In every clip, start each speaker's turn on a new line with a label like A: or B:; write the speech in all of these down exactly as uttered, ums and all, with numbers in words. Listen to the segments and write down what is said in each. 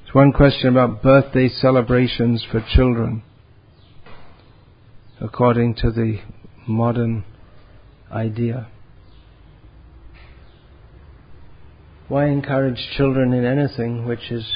A: There's one question about birthday celebrations for children, according to the modern idea. Why encourage children in anything which is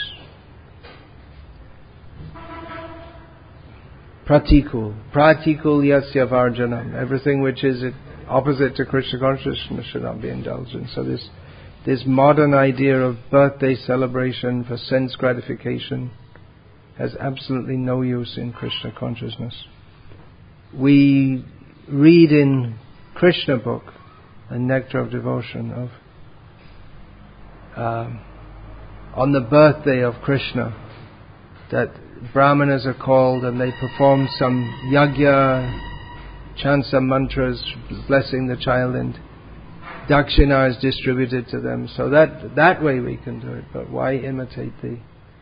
A: pratikul? Pratikul yasya varjanam. Everything which is opposite to Krishna consciousness should not be indulged in. So this this modern idea of birthday celebration for sense gratification has absolutely no use in Krishna consciousness. We read in Krishna book, the Nectar of Devotion, of um, on the birthday of Krishna, that Brahmanas are called and they perform some yajna, chant some mantras, blessing the child, and dakshina is distributed to them. So that that way we can do it. But why imitate the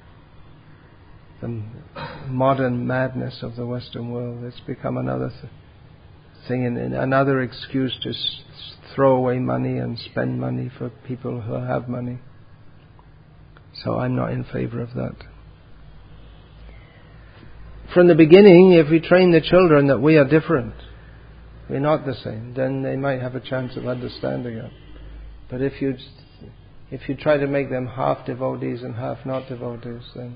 A: the modern madness of the Western world? It's become another th- thing, and, and another excuse to s- throw away money and spend money for people who have money. So I'm not in favor of that. From the beginning, if we train the children that we are different, we're not the same, then they might have a chance of understanding it. But if you if you try to make them half devotees and half not devotees, then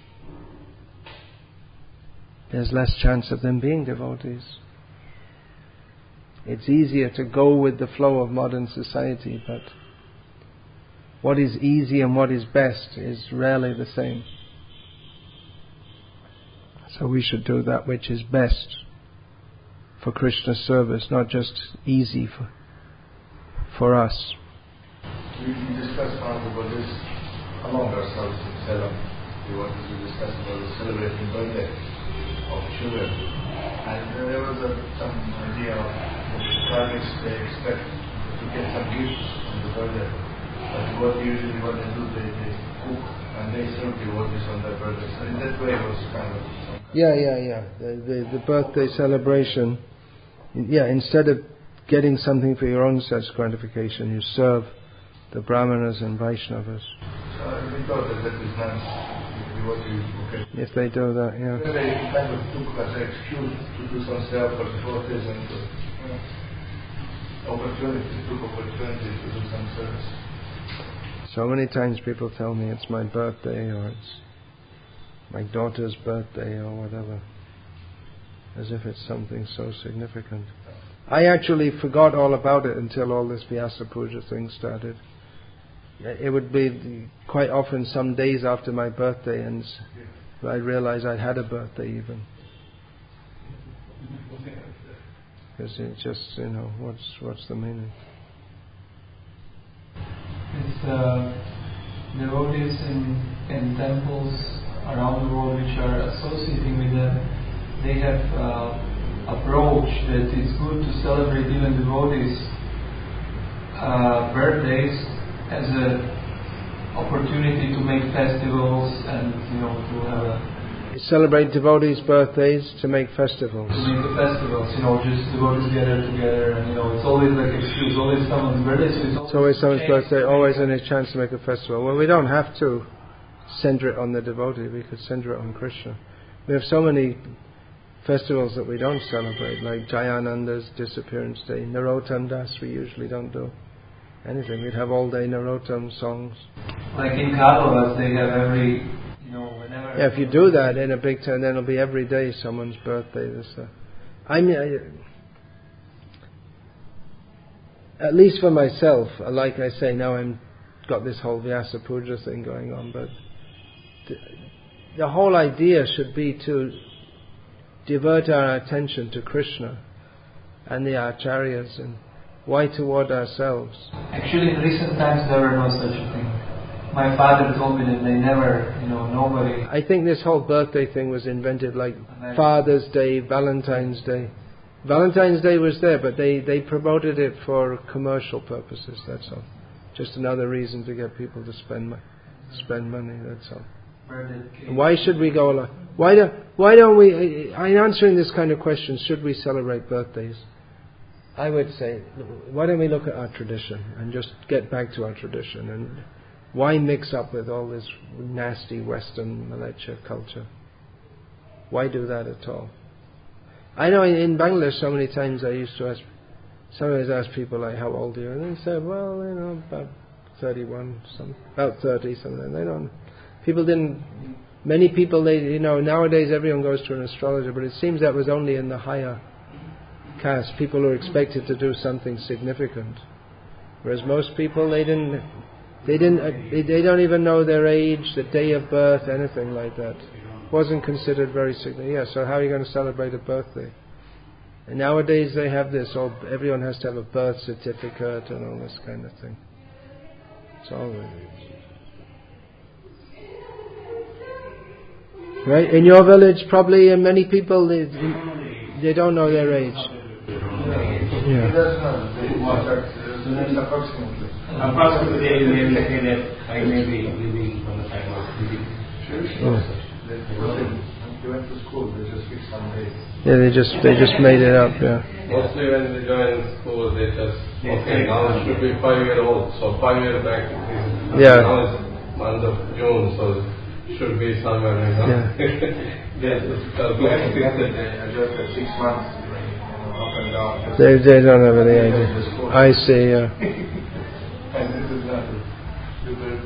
A: there's less chance of them being devotees. It's easier to go with the flow of modern society, but what is easy and what is best is rarely the same. So we should do that which is best for Krishna's service, not just easy for for us.
B: We discussed now about this among ourselves in Salem. We wanted to discuss about celebrating birthday of children. And uh, there was a, some idea of the karmics, they expect to get some gifts on the birthday. But what usually what they do, they, they cook and they serve devotees on their birthday. So in that way it was kind of...
A: Yeah, yeah, yeah. The, the, the birthday celebration, yeah, instead of getting something for your own sense gratification, you serve the Brahmanas and Vaishnavas.
B: So we thought that that is nice. Okay.
A: If they do that, yeah.
B: They kind of took as an excuse to do some stuff for devotees and to, you know, opportunity, took opportunity to do some service.
A: So many times people tell me it's my birthday or it's my daughter's birthday or whatever, as if it's something so significant. I actually forgot all about it until all this Vyasa Puja thing started. It would be quite often some days after my birthday, and I realized I'd had a birthday even. Because it just, you know, what's what's the meaning?
C: It's uh, devotees in, in temples around the world which are associating with them. They have uh, approach that it's good to celebrate even devotees' uh, birthdays as a opportunity to make festivals and, you know, to have a...
A: Celebrate devotees' birthdays to make festivals.
C: To make the festivals, you know, just devotees gather together, and, you know, it's always like excuse, always someone's birthday, so it's always...
A: It's always someone's birthday, always a chance to make a festival. Well, we don't have to center it on the devotee, we could center it on Krishna. We have so many festivals that we don't celebrate, like Jayananda's disappearance day, Narottam Das, we usually don't do anything. We'd have all day Narottam songs.
C: Like in Kauravas, they have every, you know, whenever...
A: Yeah, if you do that in a big town, then it'll be every day someone's birthday. This, uh, I mean, I, at least for myself, like I say, now I'm got this whole Vyasa Puja thing going on, but the, the whole idea should be to divert our attention to Krishna and the Acharyas, and why toward ourselves?
C: Actually, in recent times there were no such a thing. My father told me that they never, you know, nobody...
A: I think this whole birthday thing was invented like American. Father's Day, Valentine's Day. Valentine's Day was there, but they, they promoted it for commercial purposes, that's all. Just another reason to get people to spend mo- spend money, that's all. And why should we go along? Why don't, why don't we... I'm answering this kind of question, should we celebrate birthdays? I would say, why don't we look at our tradition and just get back to our tradition and Why mix up with all this nasty Western militia culture? Why do that at all? I know in, in Bangladesh so many times I used to ask, sometimes ask people like, how old are you? And they said, well, you know, about thirty-one, some, about thirty, something. They don't, people didn't, many people, they, you know, nowadays everyone goes to an astrologer, but it seems that was only in the higher caste. People who are expected to do something significant. Whereas most people, they didn't, they didn't, uh, they, they don't even know their age, the day of birth, anything like that. Wasn't considered very significant. Yeah, so how are you going to celebrate a birthday? And nowadays they have this, all, everyone has to have a birth certificate and all this kind of thing. It's all right. In your village, probably uh, many people they, they don't know their age. Yeah.
B: Approximately.
D: Approximately, they may say that I may be living from the time of living.
B: Sure. They went to school, they just fixed some days.
A: Yeah, they just they just made it up, yeah.
E: Mostly when they join school, they just, okay, now it should be five year old, so five years back,
A: yeah.
E: Now it's month of June, so it should be somewhere, you know.
A: Yeah.
E: Yes, it's
B: calculated. They adjust at six months, you know, up and down.
A: They, they don't have any idea. I see, yeah.
B: And this is not the birthday.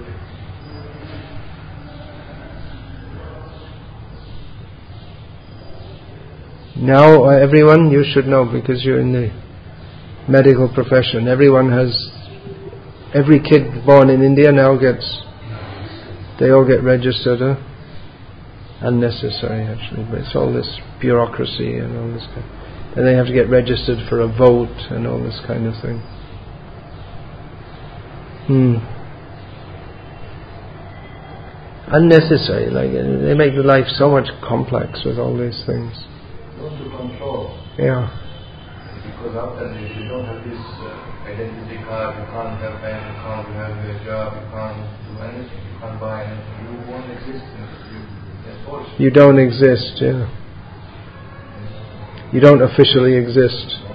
A: Now, uh, everyone, you should know because you're in the medical profession. Everyone has, every kid born in India now gets, they all get registered. Huh? Unnecessary, actually, but it's all this bureaucracy and all this kind. And they have to get registered for a vote and all this kind of thing. Hmm. Unnecessary, like they make the life so much complex with all these things.
B: Not to control.
A: Yeah.
B: Because after this, you don't have this uh, identity card, you can't have bank account, you have a job, you can't do anything, you can't buy anything, you won't exist. You,
A: you don't exist, yeah. You don't officially exist.